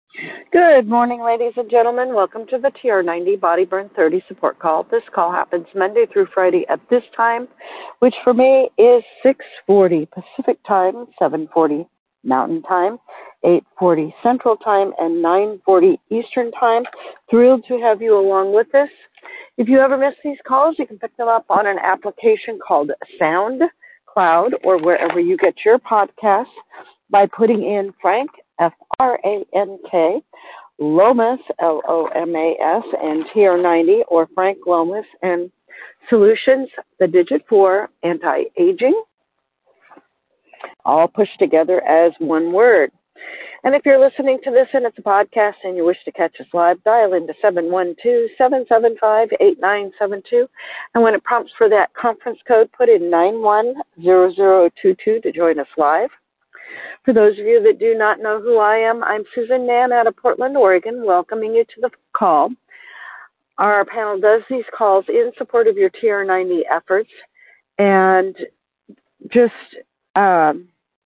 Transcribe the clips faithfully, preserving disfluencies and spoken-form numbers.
Good morning, ladies and gentlemen. Welcome to the T R ninety Body Burn thirty support call. This call happens Monday through Friday at this time, which for me is six forty Pacific Time, seven forty Mountain Time, eight forty Central Time, and nine forty Eastern Time. Thrilled to have you along with us. If you ever miss these calls, you can pick them up on an application called SoundCloud or wherever you get your podcasts by putting in Frank, F R A N K, Lomas, L O M A S, and T R ninety, or Frank Lomas and Solutions, the digit four, anti-aging, all pushed together as one word. And if you're listening to this and it's a podcast and you wish to catch us live, dial into seven one two, seven seven five, eight nine seven two. And when it prompts for that conference code, put in nine one zero zero two two to join us live. For those of you that do not know who I am, I'm Susan Mann out of Portland, Oregon, welcoming you to the call. Our panel does these calls in support of your T R ninety efforts, and just um,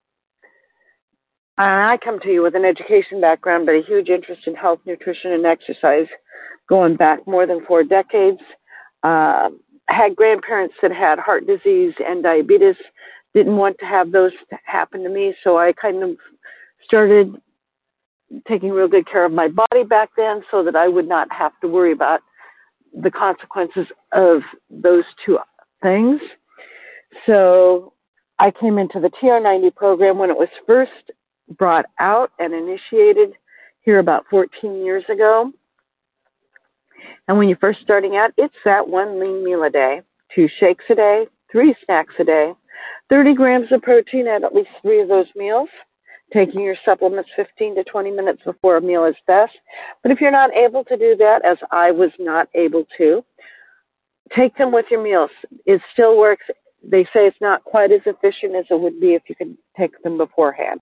I come to you with an education background, but a huge interest in health, nutrition, and exercise going back more than four decades. Uh, had grandparents that had heart disease and diabetes. Didn't want to have those happen to me, so I kind of started taking real good care of my body back then so that I would not have to worry about the consequences of those two things. So I came into the T R ninety program when it was first brought out and initiated here about fourteen years ago. And when you're first starting out, it's that one lean meal a day, two shakes a day, three snacks a day, thirty grams of protein at at least three of those meals. Taking your supplements fifteen to twenty minutes before a meal is best. But if you're not able to do that, as I was not able to, take them with your meals. It still works. They say it's not quite as efficient as it would be if you could take them beforehand.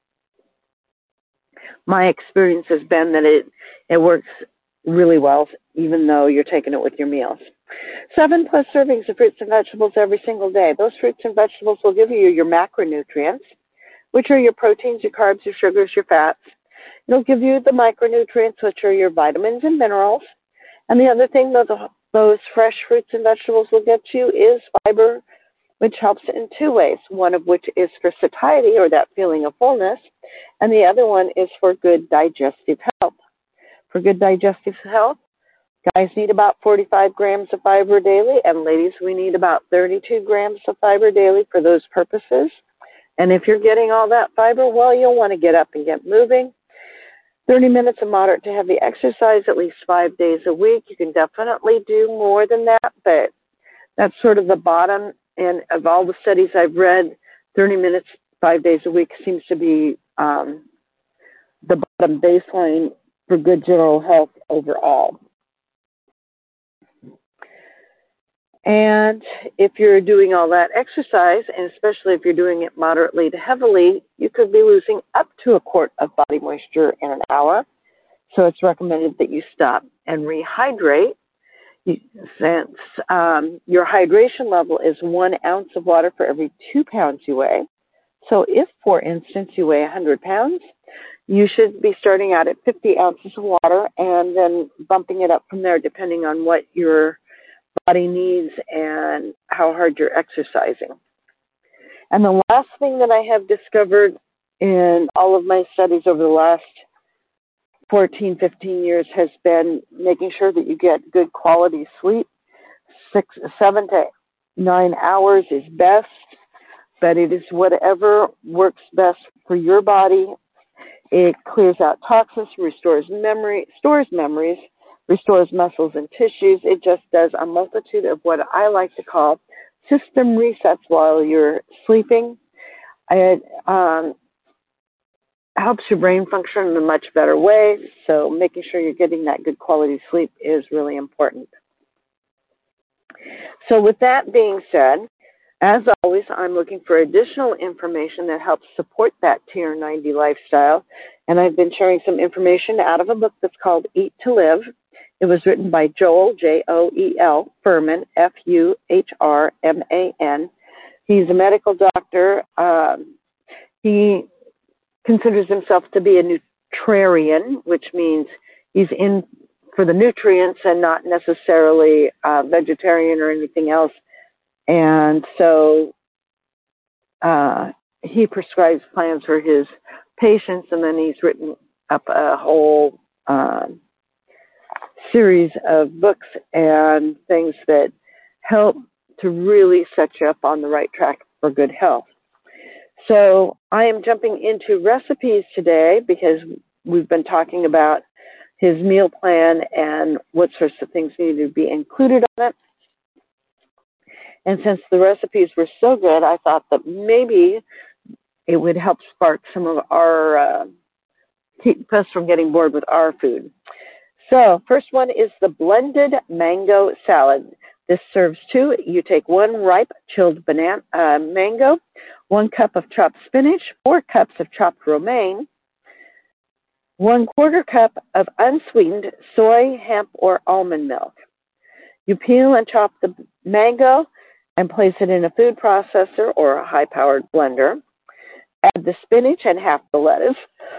My experience has been that it, it works really well, even though you're taking it with your meals. Seven plus servings of fruits and vegetables every single day. Those fruits and vegetables will give you your macronutrients, which are your proteins, your carbs, your sugars, your fats. It'll give you the micronutrients, which are your vitamins and minerals. And the other thing that those fresh fruits and vegetables will get you is fiber, which helps in two ways, one of which is for satiety, or that feeling of fullness, and the other one is for good digestive health. For good digestive health, guys need about forty-five grams of fiber daily, and ladies, we need about thirty-two grams of fiber daily for those purposes. And if you're getting all that fiber, well, you'll want to get up and get moving. thirty minutes of moderate to heavy exercise at least five days a week. You can definitely do more than that, but that's sort of the bottom. And of all the studies I've read, thirty minutes, five days a week seems to be um, the bottom baseline for good general health overall. And if you're doing all that exercise, and especially if you're doing it moderately to heavily, you could be losing up to a quart of body moisture in an hour. So it's recommended that you stop and rehydrate. Since um, your hydration level is one ounce of water for every two pounds you weigh. So if, for instance, you weigh one hundred pounds, you should be starting out at fifty ounces of water and then bumping it up from there depending on what your body needs and how hard you're exercising. And the last thing that I have discovered in all of my studies over the last fourteen, fifteen years has been making sure that you get good quality sleep. Six, seven to nine hours is best, but it is whatever works best for your body. It clears out toxins, restores memory, stores memories, restores muscles and tissues. It just does a multitude of what I like to call system resets while you're sleeping. It um, helps your brain function in a much better way, so making sure you're getting that good quality sleep is really important. So with that being said, as always, I'm looking for additional information that helps support that T R ninety lifestyle, and I've been sharing some information out of a book that's called Eat to Live. It was written by Joel, J O E L, Fuhrman, F U H R M A N. He's a medical doctor. Um, he considers himself to be a fruitarian, which means he's in for the nutrients and not necessarily uh, vegetarian or anything else. And so uh, he prescribes plans for his patients, and then he's written up a whole uh, series of books and things that help to really set you up on the right track for good health. So I am jumping into recipes today because we've been talking about his meal plan and what sorts of things need to be included on it. And since the recipes were so good, I thought that maybe it would help spark some of our, uh, keep us from getting bored with our food. So first one is the blended mango salad. This serves two. You take one ripe chilled banana, uh, mango, one cup of chopped spinach, four cups of chopped romaine, one quarter cup of unsweetened soy, hemp, or almond milk. You peel and chop the mango and place it in a food processor or a high-powered blender. Add the spinach and half the lettuce.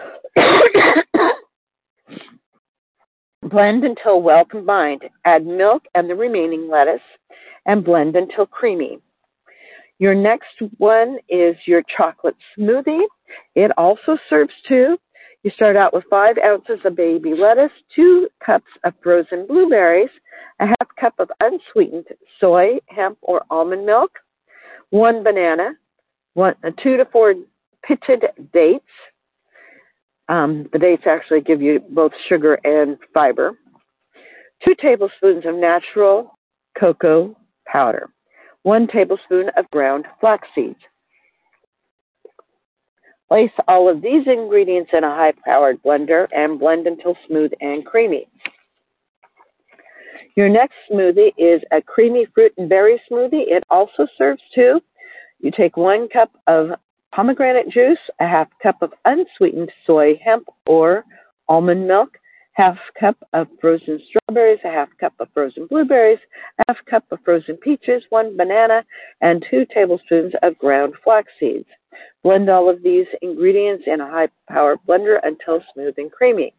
Blend until well combined. Add milk and the remaining lettuce and blend until creamy. Your next one is your chocolate smoothie. It also serves two. You start out with five ounces of baby lettuce, two cups of frozen blueberries, a half cup of unsweetened soy, hemp, or almond milk, one banana, one, two to four pitted dates. Um, the dates actually give you both sugar and fiber. Two tablespoons of natural cocoa powder. One tablespoon of ground flax seeds. Place all of these ingredients in a high-powered blender and blend until smooth and creamy. Your next smoothie is a creamy fruit and berry smoothie. It also serves two. You take one cup of pomegranate juice, a half cup of unsweetened soy, hemp, or almond milk, half cup of frozen strawberries, a half cup of frozen blueberries, a half cup of frozen peaches, one banana, and two tablespoons of ground flax seeds. Blend all of these ingredients in a high-powered blender until smooth and creamy.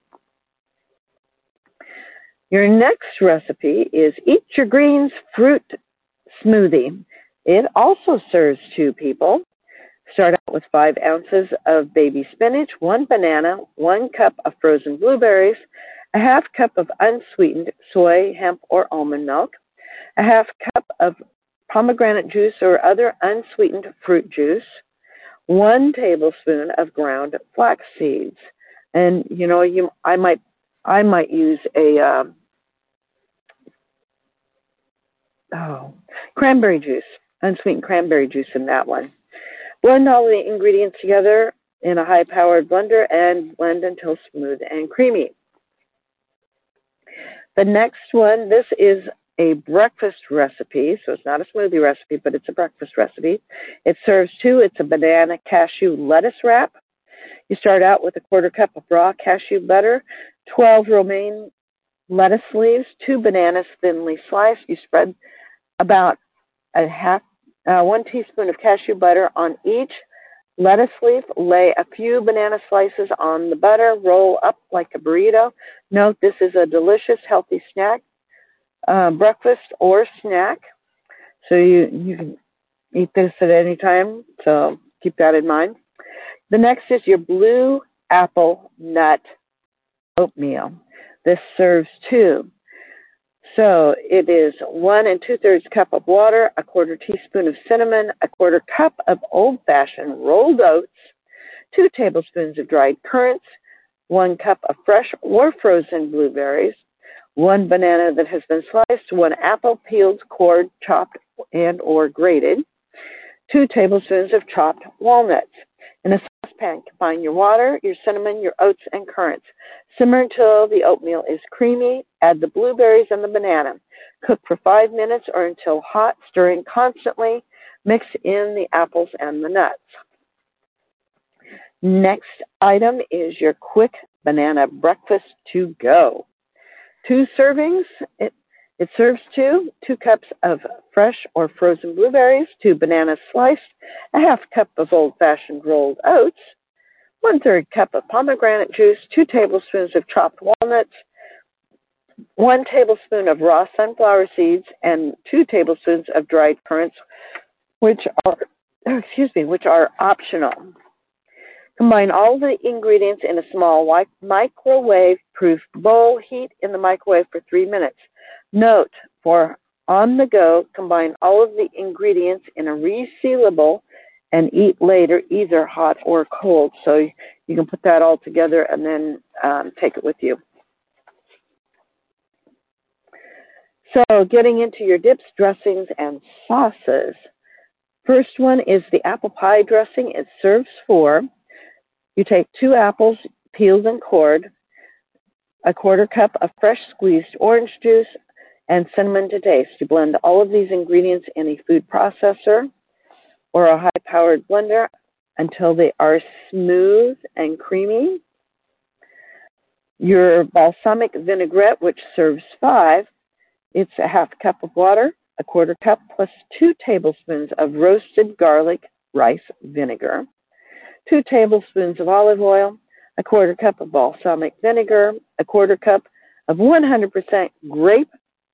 Your next recipe is Eat Your Greens Fruit Smoothie. It also serves two people. Start out with five ounces of baby spinach, one banana, one cup of frozen blueberries, a half cup of unsweetened soy, hemp, or almond milk, a half cup of pomegranate juice or other unsweetened fruit juice, one tablespoon of ground flax seeds. And you know, you I might I might use a uh, oh cranberry juice, unsweetened cranberry juice in that one. Blend all the ingredients together in a high-powered blender and blend until smooth and creamy. The next one, this is a breakfast recipe, so it's not a smoothie recipe, but it's a breakfast recipe. It serves two. It's a banana cashew lettuce wrap. You start out with a quarter cup of raw cashew butter, twelve romaine lettuce leaves, two bananas thinly sliced. You spread about a half Uh, one teaspoon of cashew butter on each lettuce leaf. Lay a few banana slices on the butter. Roll up like a burrito. Note this is a delicious, healthy snack, uh, breakfast or snack. So you, you can eat this at any time. So keep that in mind. The next is your blue apple nut oatmeal. This serves two. So it is one and two-thirds cup of water, a quarter teaspoon of cinnamon, a quarter cup of old-fashioned rolled oats, two tablespoons of dried currants, one cup of fresh or frozen blueberries, one banana that has been sliced, one apple peeled, cored, chopped, and or grated, two tablespoons of chopped walnuts. In a saucepan, combine your water, your cinnamon, your oats, and currants. Simmer until the oatmeal is creamy. Add the blueberries and the banana. Cook for five minutes or until hot, stirring constantly. Mix in the apples and the nuts. Next item is your quick banana breakfast to go. Two servings. It, it serves two. Two cups of fresh or frozen blueberries, two bananas sliced, a half cup of old-fashioned rolled oats, one-third cup of pomegranate juice, two tablespoons of chopped walnuts, one tablespoon of raw sunflower seeds, and two tablespoons of dried currants, which are, excuse me, which are optional. Combine all the ingredients in a small microwave-proof bowl. Heat in the microwave for three minutes. Note, for on the go, combine all of the ingredients in a resealable and eat later, either hot or cold. So you can put that all together and then um, take it with you. So getting into your dips, dressings, and sauces. First one is the apple pie dressing. It serves four. You take two apples, peeled and cored, a quarter cup of fresh squeezed orange juice, and cinnamon to taste. You blend all of these ingredients in a food processor or a high-powered blender until they are smooth and creamy. Your balsamic vinaigrette, which serves five, it's a half cup of water, a quarter cup plus two tablespoons of roasted garlic rice vinegar, two tablespoons of olive oil, a quarter cup of balsamic vinegar, a quarter cup of one hundred percent grapefruit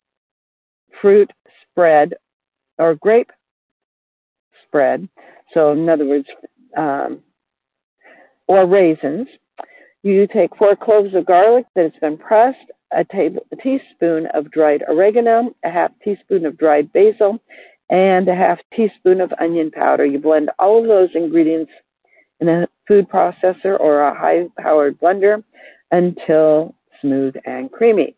spread, or grape spread, so in other words, um, or raisins. You take four cloves of garlic that has been pressed, a, table, a teaspoon of dried oregano, a half teaspoon of dried basil, and a half teaspoon of onion powder. You blend all of those ingredients in a food processor or a high-powered blender until smooth and creamy.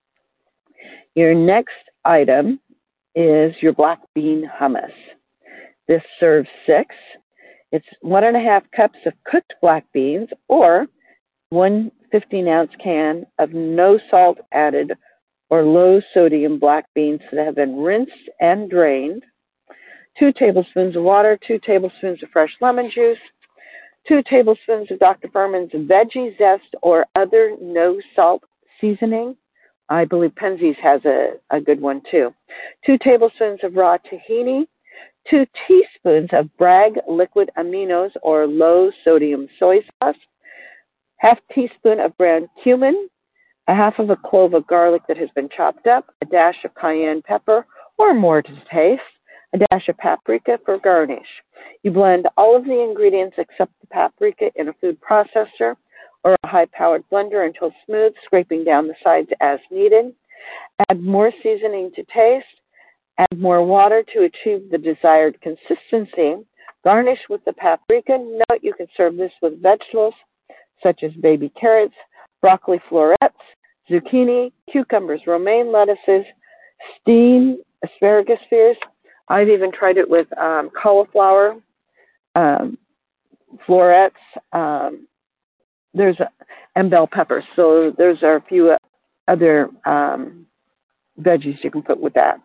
Your next item is your black bean hummus. This serves six. It's one and a half cups of cooked black beans or one fifteen-ounce can of no salt added or low-sodium black beans that have been rinsed and drained, two tablespoons of water, two tablespoons of fresh lemon juice, two tablespoons of Doctor Furman's veggie zest or other no-salt seasoning. I believe Penzeys has a, a good one too. Two tablespoons of raw tahini, two teaspoons of Bragg liquid aminos or low-sodium soy sauce, half teaspoon of ground cumin, a half of a clove of garlic that has been chopped up, a dash of cayenne pepper or more to taste, a dash of paprika for garnish. You blend all of the ingredients except the paprika in a food processor or a high-powered blender until smooth, scraping down the sides as needed. Add more seasoning to taste. Add more water to achieve the desired consistency. Garnish with the paprika. Note you can serve this with vegetables such as baby carrots, broccoli florets, zucchini, cucumbers, romaine lettuces, steamed asparagus spears. I've even tried it with um, cauliflower, um, florets, um, there's a, and bell peppers. So there's a few other um, veggies you can put with that.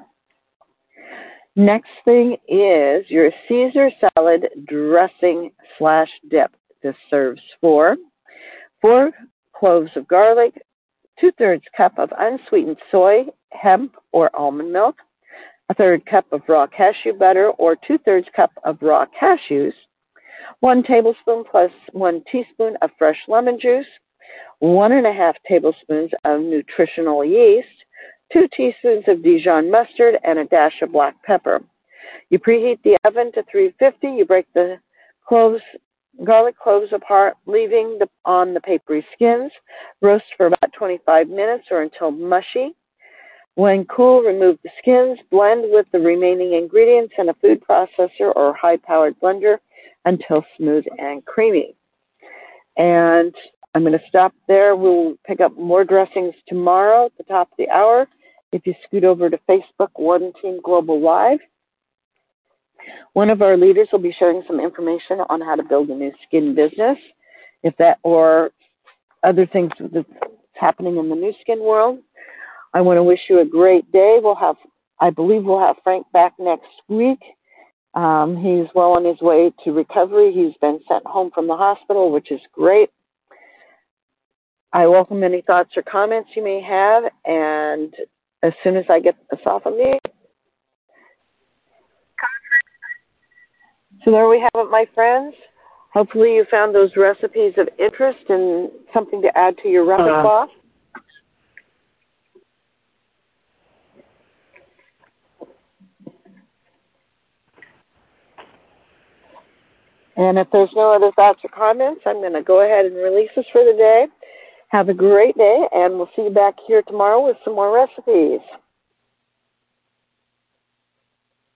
Next thing is your Caesar salad dressing slash dip. This serves four. Four cloves of garlic, two-thirds cup of unsweetened soy, hemp, or almond milk, a third cup of raw cashew butter or two-thirds cup of raw cashews, one tablespoon plus one teaspoon of fresh lemon juice, one and a half tablespoons of nutritional yeast, two teaspoons of Dijon mustard, and a dash of black pepper. You preheat the oven to three fifty. You break the cloves, garlic cloves apart, leaving the, on the papery skins. Roast for about twenty-five minutes or until mushy. When cool, remove the skins. Blend with the remaining ingredients in a food processor or high-powered blender until smooth and creamy. And I'm going to stop there. We'll pick up more dressings tomorrow at the top of the hour. If you scoot over to Facebook, One Team Global Live, one of our leaders will be sharing some information on how to build a new skin business, if that or other things that's happening in the new skin world. I want to wish you a great day. We'll have, I believe we'll have Frank back next week. Um, he's well on his way to recovery. He's been sent home from the hospital, which is great. I welcome any thoughts or comments you may have, and as soon as I get this off of me. So there we have it, my friends. Hopefully you found those recipes of interest and something to add to your repertoire. Uh, and if there's no other thoughts or comments, I'm going to go ahead and release this for the day. Have a great day, and we'll see you back here tomorrow with some more recipes.